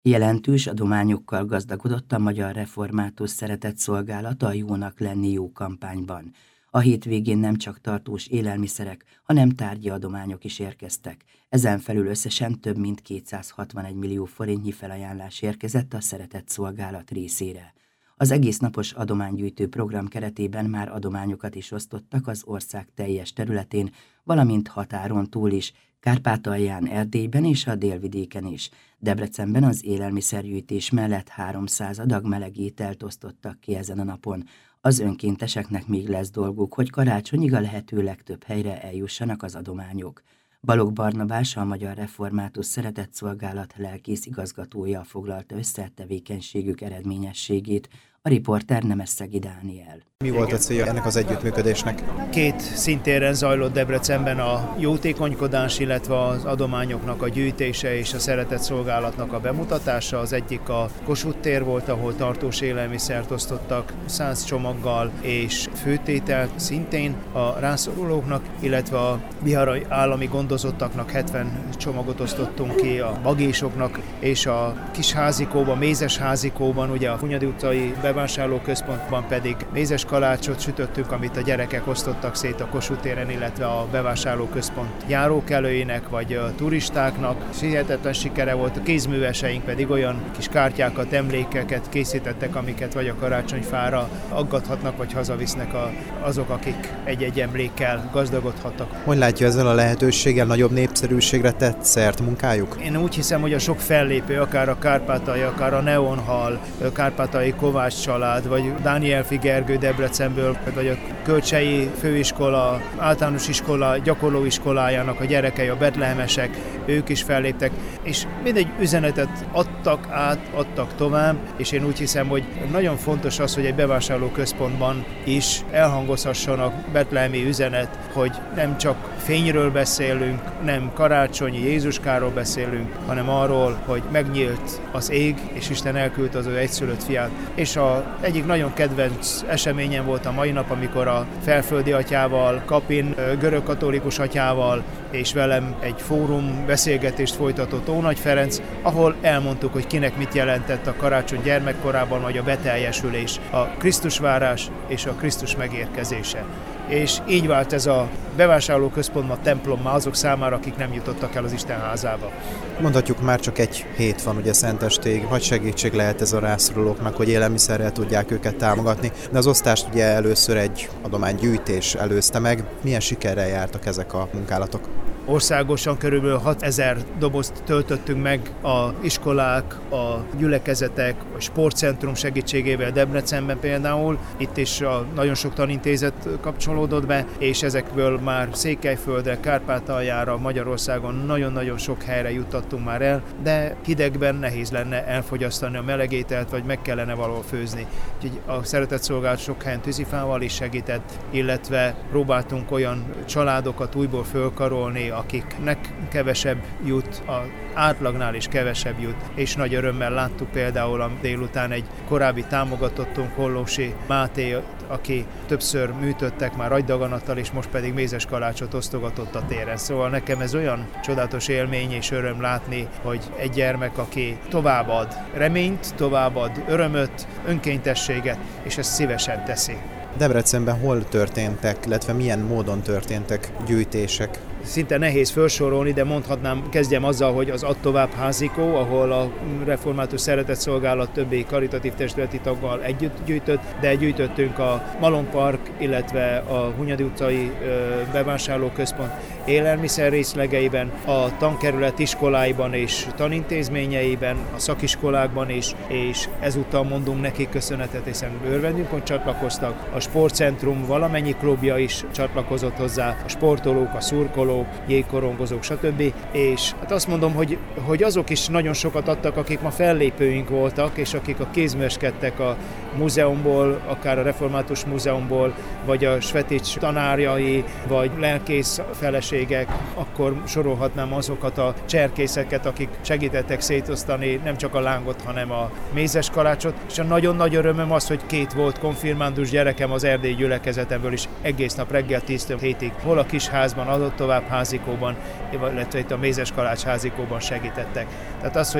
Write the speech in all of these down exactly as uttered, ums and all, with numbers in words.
Jelentős adományokkal gazdagodott a Magyar Református Szeretetszolgálat a Jónak lenni jó kampányban. A hétvégén nem csak tartós élelmiszerek, hanem tárgyi adományok is érkeztek. Ezen felül összesen több mint kétszázhatvanegy millió forintnyi felajánlás érkezett a Szeretetszolgálat részére. Az egésznapos adománygyűjtő program keretében már adományokat is osztottak az ország teljes területén, valamint határon túl is, Kárpátalján, Erdélyben és a délvidéken is. Debrecenben az élelmiszergyűjtés mellett háromszáz adag meleg ételt osztottak ki ezen a napon. Az önkénteseknek még lesz dolguk, hogy karácsonyig a lehető legtöbb helyre eljussanak az adományok. Balogh Barnabás, a Magyar Református Szeretetszolgálat lelkész igazgatója foglalta össze tevékenységük eredményességét, a riporter Nemeszegi Dániel. Mi volt a célja ennek az együttműködésnek? Két szintéren zajlott Debrecenben a jótékonykodás, illetve az adományoknak a gyűjtése és a szeretetszolgálatnak a bemutatása. Az egyik a Kossuth tér volt, ahol tartós élelmiszert osztottak száz csomaggal és főtételt szintén a rászorulóknak, illetve a biharai állami gondozottaknak hetven csomagot osztottunk ki, a bagésoknak, és a kis házikóban, mézes házikóban, ugye a Hunyadi utcai bevásárlóközpontban pedig mézes kalácsot sütöttünk, amit a gyerekek osztottak szét a Kossuth téren, illetve a bevásárlóközpont járókelőinek vagy a turistáknak. Hihetetlen sikere volt, a kézműveseink pedig olyan kis kártyákat, emlékeket készítettek, amiket vagy a karácsonyfára aggathatnak, vagy hazavisznek a, azok, akik egy-egy emlékkel gazdagodhattak. Hogy látja, ezzel a lehetőséggel nagyobb népszerűségre tett szert munkájuk? Én úgy hiszem, hogy a sok fellépő, akár a Kárpátalja, akár a Neonhal, Kárpátalai Kovács család, vagy Dániel Gergő Debrecenből, vagy a Kölcsei Főiskola, általános iskola, gyakorlóiskolájának a gyerekei, a betlehemesek, ők is felléptek, és mindegy üzenetet adtak át, adtak tovább, és én úgy hiszem, hogy nagyon fontos az, hogy egy bevásárlóközpontban is elhangozhasson a betlehemi üzenet, hogy nem csak fényről beszélünk, nem karácsonyi Jézuskáról beszélünk, hanem arról, hogy megnyílt az ég, és Isten elküldte az ő egyszülött fiát. És a egyik nagyon kedvenc eseményem volt a mai nap, amikor a Felföldi atyával, Kapin görögkatolikus atyával és velem egy fórum beszélgetést folytatott Ónagy Ferenc, ahol elmondtuk, hogy kinek mit jelentett a karácsony gyermekkorában, vagy a beteljesülés, a Krisztusvárás és a Krisztus megérkezése. És így vált ez a bevásárlóközpontban templommá azok számára, akik nem jutottak el az Isten házába. Mondhatjuk, már csak egy hét van ugye szentestéig, nagy segítség lehet ez a rászorulóknak, hogy élelmiszerrel tudják őket támogatni, de az osztást ugye először egy adománygyűjtés előzte meg. Milyen sikerrel jártak ezek a munkálatok? Országosan körülbelül hatezer dobozt töltöttünk meg a iskolák, a gyülekezetek, a sportcentrum segítségével Debrecenben például. Itt is a nagyon sok tanintézet kapcsolódott be, és ezekből már Székelyföldre, Kárpátaljára, Magyarországon nagyon-nagyon sok helyre juttattunk már el, de hidegben nehéz lenne elfogyasztani a melegételt, vagy meg kellene valahol főzni. Úgyhogy a Szeretetszolgálat sok helyen tűzifával is segített, illetve próbáltunk olyan családokat újból fölkarolni, akiknek kevesebb jut, az átlagnál is kevesebb jut, és nagy örömmel láttuk például a délután egy korábbi támogatottunk, Hollósi Máté, aki többször műtöttek már agydaganattal, és most pedig mézes kalácsot osztogatott a téren. Szóval nekem ez olyan csodálatos élmény és öröm látni, hogy egy gyermek, aki továbbad reményt, továbbad örömöt, önkéntességet, és ezt szívesen teszi. Debrecenben hol történtek, illetve milyen módon történtek gyűjtések? Szinte nehéz felsorolni, de mondhatnám, kezdjem azzal, hogy az Add Tovább házikó, ahol a Református Szeretetszolgálat többi karitatív testületi taggal együtt gyűjtött, de gyűjtöttünk a Malom Park, illetve a Hunyadi utcai bevásárlóközpont élelmiszer részlegeiben, a tankerület iskoláiban és tanintézményeiben, a szakiskolákban is, és ezúttal mondunk nekik köszönetet, hiszen örvendünkön csatlakoztak. A sportcentrum valamennyi klubja is csatlakozott hozzá, a sportolók, a szurkolók, jégkorongozók, stb. És hát azt mondom, hogy, hogy azok is nagyon sokat adtak, akik ma fellépőink voltak, és akik a kézműveskedtek a múzeumból, akár a Református Múzeumból, vagy a Svetics tanárjai, vagy lelkész feleségek, akkor sorolhatnám azokat a cserkészeket, akik segítettek szétosztani nem csak a lángot, hanem a mézes kalácsot. És a nagyon nagy örömöm az, hogy két volt konfirmándus gyerekem az erdélyi gyülekezetemből is egész nap reggel tíztől hétig, hol a kisházban, Adott Tovább házikóban, illetve itt a mézes kalács házikóban segítettek. Tehát az, hogy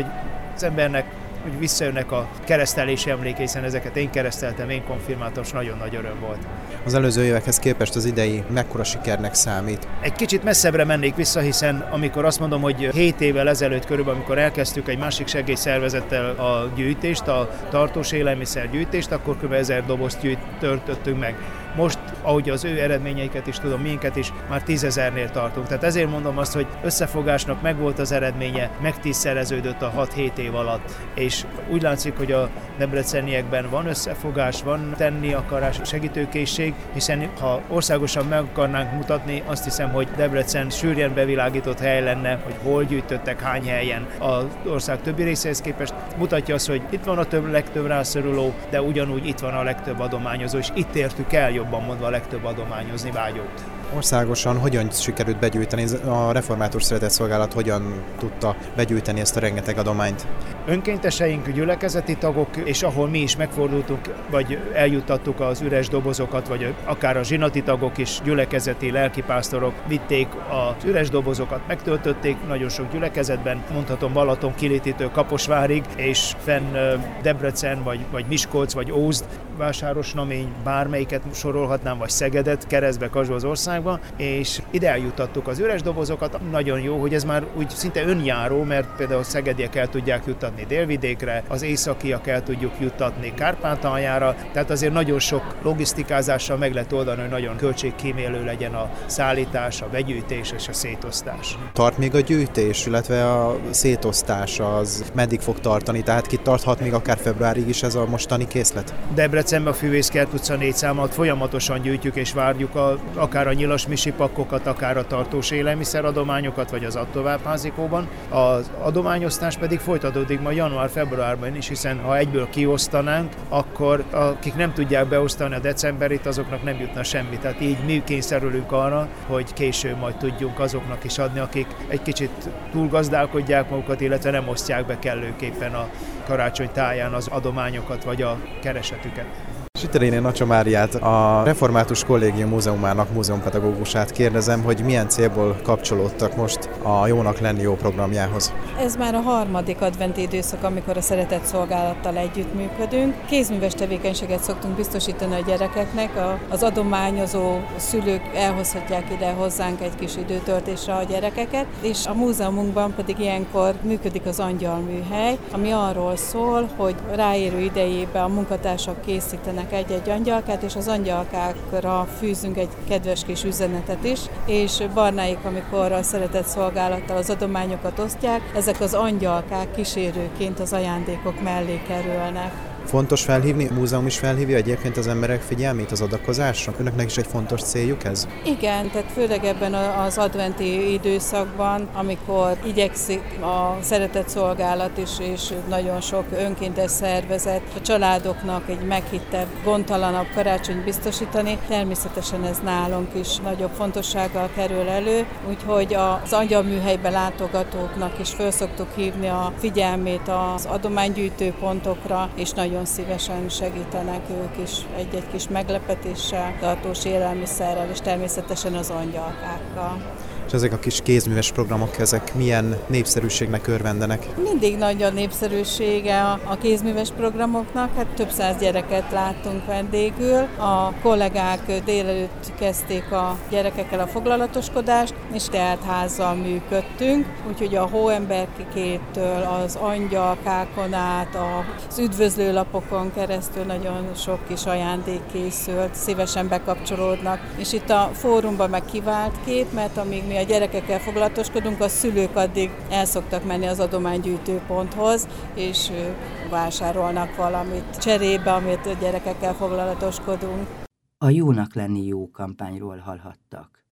az embernek, hogy visszajönnek a keresztelési emléke, hiszen ezeket én kereszteltem, én konfirmáltam, és nagyon nagy öröm volt. Az előző évekhez képest az idei mekkora sikernek számít? Egy kicsit messzebbre mennék vissza, hiszen amikor azt mondom, hogy hét évvel ezelőtt körülbelül, amikor elkezdtük egy másik segélyszervezettel a gyűjtést, a tartós élelmiszer gyűjtést, akkor kb. ezer dobozt gyűjtöttünk meg. Most, ahogy az ő eredményeiket is tudom, minket is, már tízezernél tartunk. Tehát ezért mondom azt, hogy összefogásnak megvolt az eredménye, megtízszereződött a hat-hét év alatt, és úgy látszik, hogy a debreceniekben van összefogás, van tenni akarás, segítőkészség, hiszen ha országosan meg akarnánk mutatni, azt hiszem, hogy Debrecen sűrűn bevilágított hely lenne, hogy hol gyűjtöttek, hány helyen az ország többi részéhez képest. Mutatja azt, hogy itt van a több, legtöbb rászoruló, de ugyanúgy itt van a legtöbb adományozó, és itt értük el, jobban mondva, a legtöbb adományozni vágyót. Országosan hogyan sikerült begyűjteni, a Református Szeretetszolgálat hogyan tudta begyűjteni ezt a rengeteg adományt? Önkénteseink, gyülekezeti tagok, és ahol mi is megfordultunk, vagy eljuttattuk az üres dobozokat, vagy akár a zsinati tagok is, gyülekezeti lelkipásztorok vitték az üres dobozokat, megtöltötték nagyon sok gyülekezetben, mondhatom Balaton, Kilititől Kaposvárig, és fenn Debrecen, vagy, vagy Miskolc, vagy Ózd, Vásárosnamény, bármelyiket sorolhatnám, vagy Szegedet, keresztbe, Kazsó az országba, és ide eljuttattuk az üres dobozokat. Nagyon jó, hogy ez már úgy szinte önjáró, mert például a szegediek el tudják juttatni Délvidékre, az északiak el tudjuk juttatni Kárpátaljára, tehát azért nagyon sok logisztikázással meg lehet oldani, hogy nagyon költségkímélő legyen a szállítás, a begyűjtés és a szétosztás. Tart még a gyűjtés, illetve a szétosztás az meddig fog tartani, tehát kitarthat még akár februárig is ez a mostani készlet? Debrecenben a Fűvészkert utca négy számot folyamatosan gyűjtjük és várjuk a, akár a nyilas misipakkokat, akár a tartós élelmiszeradományokat, vagy az adtovábbházikóban. Az adományosztás pedig folytatódik majd január-februárban is, hiszen ha egyből kiosztanánk, akkor akik nem tudják beosztani a decemberit, azoknak nem jutna semmi. Tehát így mi kényszerülünk arra, hogy később majd tudjunk azoknak is adni, akik egy kicsit túlgazdálkodják magukat, illetve nem osztják be kellőképpen a karácsony táján az adományokat vagy a keresetüket. Sitteréné Nacsa Máriát, a Református Kollégium Múzeumának múzeumpedagógusát kérdezem, hogy milyen célból kapcsolódtak most a Jónak lenni jó programjához. Ez már a harmadik adventi időszak, amikor a Szeretetszolgálattal együttműködünk. Kézműves tevékenységet szoktunk biztosítani a gyerekeknek, az adományozó szülők elhozhatják ide hozzánk egy kis időtöltésre a gyerekeket, és a múzeumunkban pedig ilyenkor működik az angyalműhely, ami arról szól, hogy ráérő idejében a munkatársak készítenek egy-egy angyalkát, és az angyalkákra fűzünk egy kedves kis üzenetet is, és Barnáik, amikor a Szeretetszolgálattal az adományokat osztják, ezek az angyalkák kísérőként az ajándékok mellé kerülnek. Fontos felhívni, a múzeum is felhívja egyébként az emberek figyelmét az adakozásra? Önöknek is egy fontos céljuk ez? Igen, tehát főleg ebben az adventi időszakban, amikor igyekszik a Szeretetszolgálat is, és nagyon sok önkéntes szervezet a családoknak egy meghittebb, gondtalanabb karácsonyt biztosítani, természetesen ez nálunk is nagyobb fontossággal kerül elő, úgyhogy az angyalműhelybe látogatóknak is föl szoktuk hívni a figyelmét az adománygyűjtő pontokra, és nagyon szívesen segítenek ők is egy-egy kis meglepetéssel, tartós élelmiszerrel és természetesen az angyalkákkal. És ezek a kis kézműves programok, ezek milyen népszerűségnek örvendenek? Mindig nagy a népszerűsége a kézműves programoknak, hát több száz gyereket láttunk vendégül. A kollégák délelőtt kezdték a gyerekekkel a foglalatoskodást, és teltházzal működtünk, úgyhogy a hóemberkétől az angyalkákon át, az üdvözlőlapokon keresztül nagyon sok kis ajándék készült, szívesen bekapcsolódnak. És itt a fórumban meg kivált kép, mert amíg mi a gyerekekkel foglalatoskodunk, a szülők addig el szoktak menni az adománygyűjtőponthoz, és vásárolnak valamit cserébe, amit a gyerekekkel foglalatoskodunk. A Jónak lenni jó kampányról hallhattak.